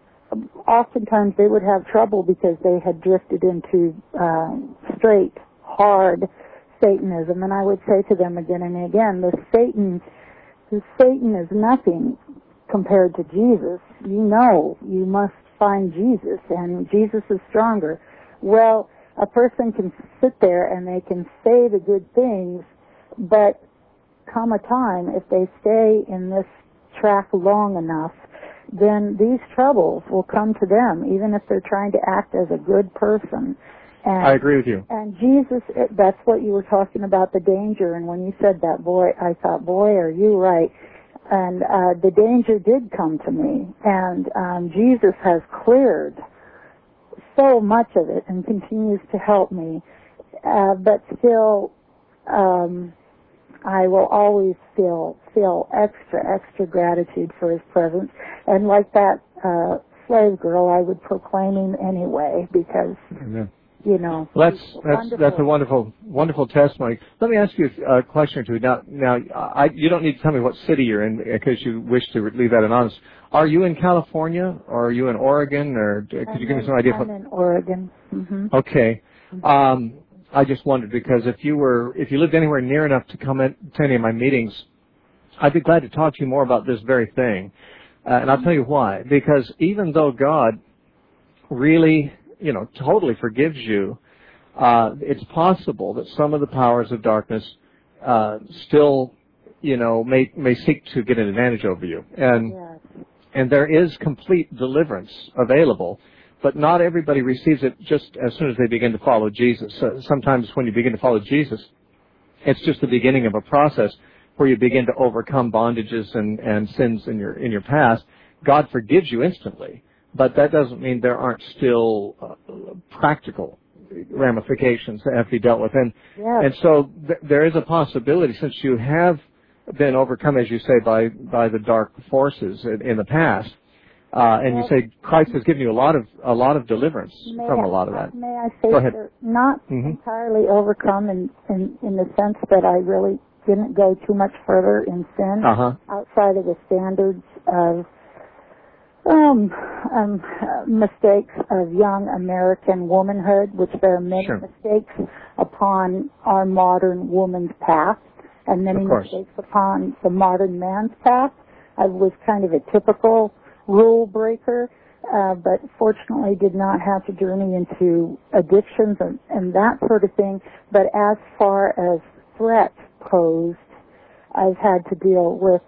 oftentimes they would have trouble because they had drifted into uh, straight, hard Satanism. And I would say to them again and again, this Satan, this Satan is nothing compared to Jesus. You know, you must find Jesus, and Jesus is stronger. Well, a person can sit there and they can say the good things, but come a time, if they stay in this track long enough, then these troubles will come to them, even if they're trying to act as a good person. And, I agree with you. And Jesus, it, that's what you were talking about, the danger. And when you said that, boy, I thought, boy, are you right. And uh, the danger did come to me. And um, Jesus has cleared so much of it and continues to help me. Uh, but still, um, I will always feel feel extra, extra gratitude for his presence. And like that uh, slave girl, I would proclaim him anyway because, Amen. you know. Well, that's that's that's a wonderful wonderful testimony. Let me ask you a question or two. Now, now I, you don't need to tell me what city you're in because you wish to leave that anonymous. Are you in California or are you in Oregon, or could I'm you give in, me some idea? I'm what... in Oregon. Mm-hmm. Okay. Um, I just wondered because if you were if you lived anywhere near enough to come in, to any of my meetings, I'd be glad to talk to you more about this very thing. Uh, and I'll tell you why. Because even though God really, you know, totally forgives you, uh, it's possible that some of the powers of darkness uh, still, you know, may may seek to get an advantage over you. And Yes. and there is complete deliverance available, but not everybody receives it just as soon as they begin to follow Jesus. Uh, sometimes when you begin to follow Jesus, it's just the beginning of a process where you begin to overcome bondages and, and sins in your in your past. God forgives you instantly, but that doesn't mean there aren't still uh, practical ramifications that have to be dealt with. And, yes. and so th- there is a possibility, since you have been overcome, as you say, by, by the dark forces in, in the past, uh, and you say Christ has given you a lot of a lot of deliverance may from I, a lot of that. May I say Go ahead. they're not Mm-hmm. entirely overcome in, in, in the sense that I really didn't go too much further in sin Uh-huh. outside of the standards of um, um, mistakes of young American womanhood, which there are many Sure. mistakes upon our modern woman's path and many Of course. mistakes upon the modern man's path. I was kind of a typical rule breaker, uh, but fortunately did not have to journey into addictions and, and that sort of thing. But as far as threats posed, I've had to deal with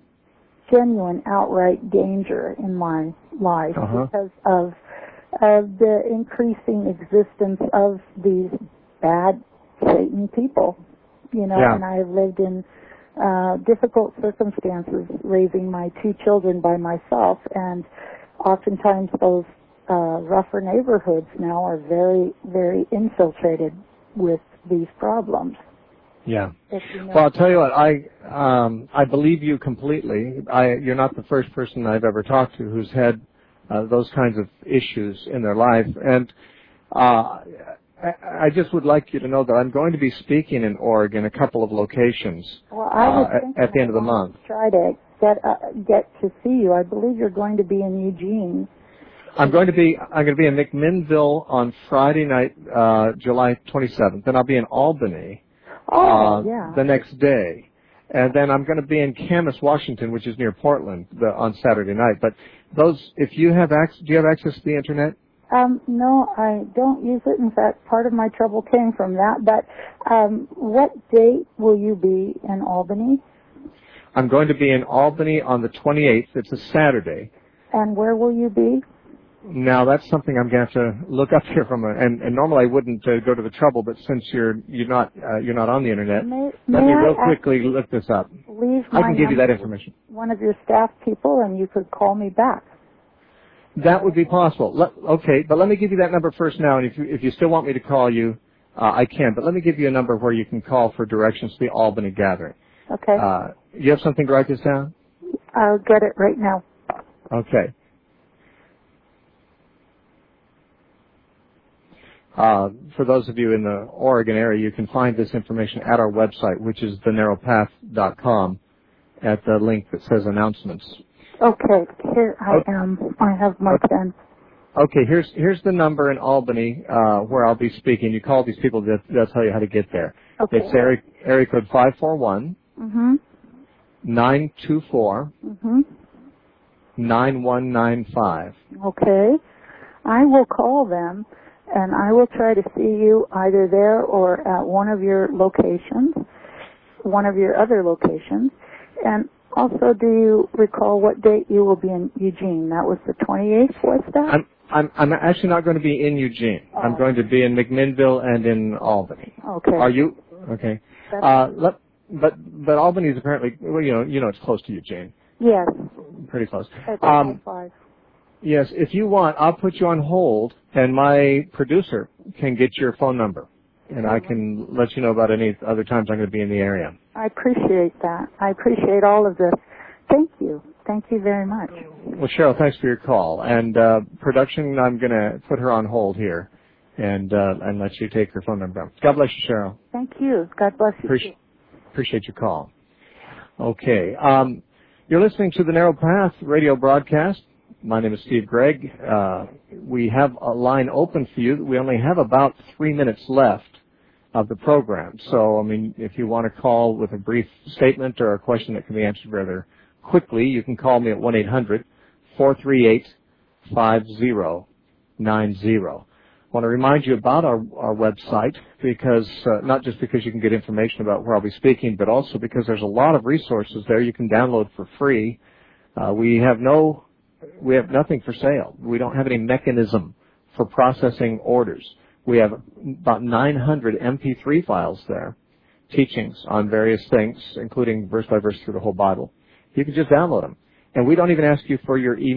genuine outright danger in my life Uh-huh. because of uh, the increasing existence of these bad Satan people, you know, Yeah. and I have lived in uh, difficult circumstances raising my two children by myself, and oftentimes those uh, rougher neighborhoods now are very, very infiltrated with these problems. Yeah. If you know. Well, I'll tell you what, I um, I believe you completely. I, you're not the first person I've ever talked to who's had uh, those kinds of issues in their life. And uh, I, I just would like you to know that I'm going to be speaking in Oregon, a couple of locations, Well, I was uh, thinking at the end of the I month. wanted to Try to get uh, get to see you. I believe you're going to be in Eugene. I'm going to be I'm going to be in McMinnville on Friday night, uh, July twenty-seventh, and I'll be in Albany Oh, uh, yeah. the next day. And then I'm going to be in Camas, Washington, which is near Portland, the, on Saturday night. But those, if you have access, do you have access to the internet? Um, no, I don't use it. In fact, part of my trouble came from that. But um, what date will you be in Albany? I'm going to be in Albany on the twenty-eighth. It's a Saturday. And where will you be? Now that's something I'm going to have to look up here from a, and, and normally I wouldn't uh, go to the trouble, but since you're you're not uh, you're not on the internet, May, let may me I real quickly look this up. Leave I my can give you that number information. with one of your staff people, and you could call me back. That would be possible. Let, okay, but let me give you that number first now, and if you if you still want me to call you, uh, I can. But let me give you a number where you can call for directions to the Albany gathering. Okay. Uh, you have something to write this down? I'll get it right now. Okay. Uh, for those of you in the Oregon area, you can find this information at our website, which is the narrow path dot com, at the link that says announcements. Okay, here I am. I have my pen. Okay, here's here's the number in Albany uh, where I'll be speaking. You call these people; they'll, they'll tell you how to get there. Okay. It's area, area code five four one Mm-hmm. nine two four Mm-hmm. nine one nine five. Okay. I will call them, and I will try to see you either there or at one of your locations, one of your other locations. And also, do you recall what date you will be in Eugene? That was the twenty-eighth, was that? I'm I'm I'm actually not going to be in Eugene. Oh. I'm going to be in McMinnville and in Albany. Okay. Are you? Okay. That's- Uh, let, but but Albany is apparently, well, you know you know it's close to Eugene, Yes. pretty close. It's Um, five. yes, if you want, I'll put you on hold, and my producer can get your phone number, and I can let you know about any other times I'm going to be in the area. I appreciate that. I appreciate all of this. Thank you. Thank you very much. Well, Cheryl, thanks for your call. And uh, production, I'm going to put her on hold here, and uh, and let you take her phone number. God bless you, Cheryl. Thank you. God bless you. Appreciate, appreciate your call. Okay. Um, you're listening to the Narrow Path radio broadcast. My name is Steve Gregg. Uh, we have a line open for you. We only have about three minutes left of the program. So, I mean, if you want to call with a brief statement or a question that can be answered rather quickly, you can call me at one eight hundred four three eight five zero nine zero. I want to remind you about our, our website, because uh, not just because you can get information about where I'll be speaking, but also because there's a lot of resources there you can download for free. Uh, we have no, we have nothing for sale. We don't have any mechanism for processing orders. We have about nine hundred M P three files there, teachings on various things, including verse by verse through the whole Bible. You can just download them. And we don't even ask you for your email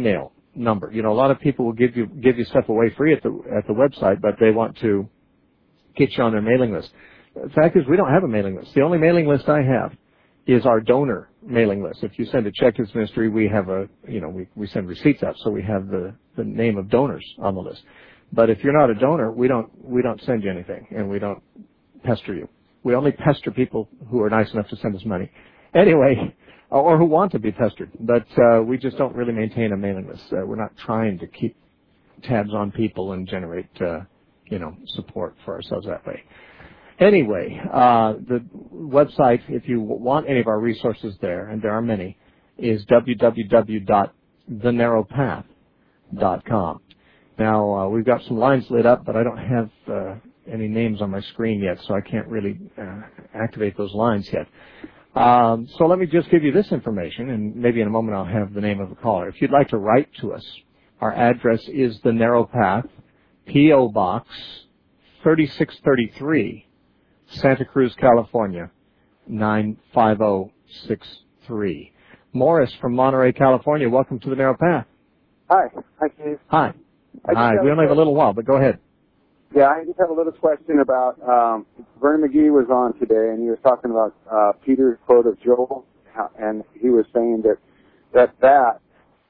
number. You know, a lot of people will give you give you stuff away free at the at the website, but they want to get you on their mailing list. The fact is, we don't have a mailing list. The only mailing list I have is our donor mailing list. If you send a check to this ministry, we have a, you know, we, we send receipts out, so we have the, the name of donors on the list. But if you're not a donor, we don't we don't send you anything, and we don't pester you. We only pester people who are nice enough to send us money. Anyway, or who want to be pestered. But uh, we just don't really maintain a mailing list. Uh, we're not trying to keep tabs on people and generate, uh, you know, support for ourselves that way. Anyway, uh, the website, if you want any of our resources there, and there are many, is w w w dot the narrow path dot com. Now, uh, we've got some lines lit up, but I don't have uh, any names on my screen yet, so I can't really uh, activate those lines yet. Um, so let me just give you this information, and maybe in a moment I'll have the name of the caller. If you'd like to write to us, our address is The Narrow Path, P O. Box thirty-six thirty-three, Santa Cruz, California, nine five zero six three. Morris from Monterey, California, welcome to The Narrow Path. Hi. Hi, Steve. Hi. Hi. We only have a little while, but go ahead. Yeah, I just have a little question about, um, Vernon McGee was on today, and he was talking about uh, Peter's quote of Joel, and he was saying that that, that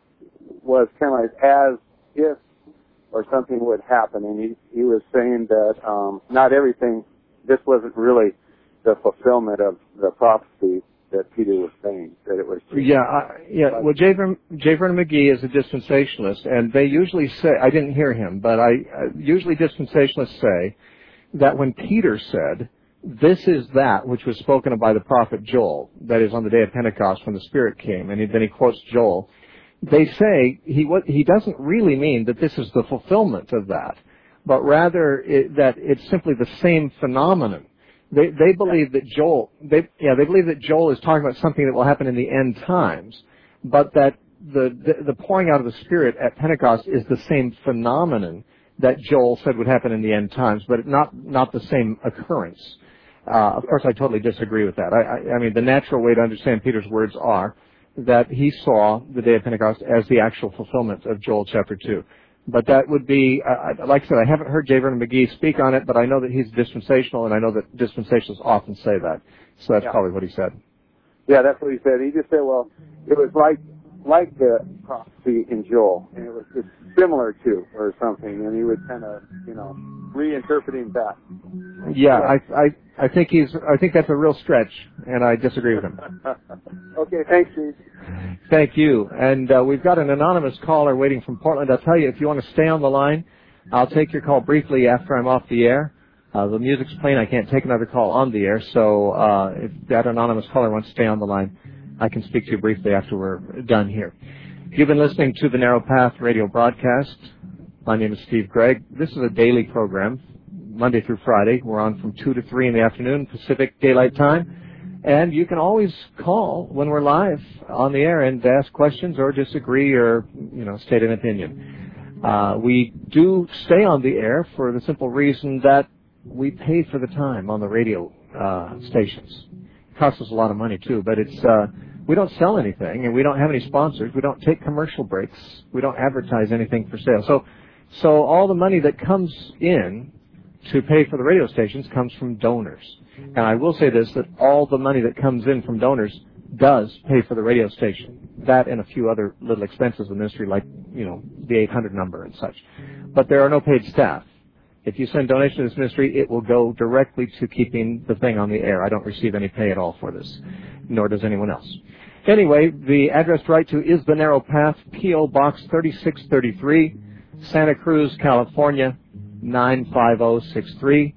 was kind of like as if or something would happen, and he, he was saying that um, not everything, this wasn't really the fulfillment of the prophecy that Peter was saying, that it was. Yeah, uh, yeah. Well, J. Vernon, J. Vernon McGee is a dispensationalist, and they usually say, I didn't hear him, but I uh, usually dispensationalists say that when Peter said, this is that which was spoken of by the prophet Joel, that is on the day of Pentecost when the Spirit came, and he, then he quotes Joel, they say he what, he doesn't really mean that this is the fulfillment of that, but rather it, that it's simply the same phenomenon. They they believe that Joel they yeah they believe that Joel is talking about something that will happen in the end times, but that the the, the pouring out of the Spirit at Pentecost is the same phenomenon that Joel said would happen in the end times, but not not the same occurrence. Uh, of course, I totally disagree with that. I, I I mean the natural way to understand Peter's words are that he saw the day of Pentecost as the actual fulfillment of Joel chapter two. But that would be, uh, like I said, I haven't heard J. Vernon McGee speak on it, but I know that he's dispensational, and I know that dispensationalists often say that. So that's yeah. probably what he said. Yeah, that's what he said. He just said, well, it was like like the prophecy in Joel, and it was just similar to, or something, and he was kind of, you know, reinterpreting that. Yeah, I, I, I think he's, I think that's a real stretch, and I disagree with him. Okay, thanks, Steve. Thank you. And uh, we've got an anonymous caller waiting from Portland. I'll tell you, if you want to stay on the line, I'll take your call briefly after I'm off the air. Uh, the music's playing. I can't take another call on the air, so uh, if that anonymous caller wants to stay on the line, I can speak to you briefly after we're done here. You've been listening to the Narrow Path radio broadcast. My name is Steve Gregg. This is a daily program, Monday through Friday. We're on from two to three in the afternoon, Pacific Daylight Time. And you can always call when we're live on the air and ask questions or disagree or, you know, state an opinion. Uh, we do stay on the air for the simple reason that we pay for the time on the radio uh, stations. It costs us a lot of money, too, but it's uh, we don't sell anything, and we don't have any sponsors. We don't take commercial breaks. We don't advertise anything for sale. So, so all the money that comes in to pay for the radio stations comes from donors. And I will say this, that all the money that comes in from donors does pay for the radio station. That and a few other little expenses in the ministry, like, you know, the eight hundred number and such. But there are no paid staff. If you send donation to this ministry, it will go directly to keeping the thing on the air. I don't receive any pay at all for this, nor does anyone else. Anyway, the address to write to is The Narrow Path, P O. Box thirty-six thirty-three, Santa Cruz, California, nine five zero six three.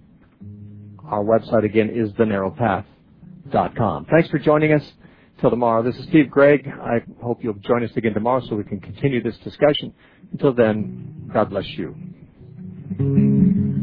Our website, again, is the narrow path dot com. Thanks for joining us. Till tomorrow, this is Steve Gregg. I hope you'll join us again tomorrow so we can continue this discussion. Until then, God bless you.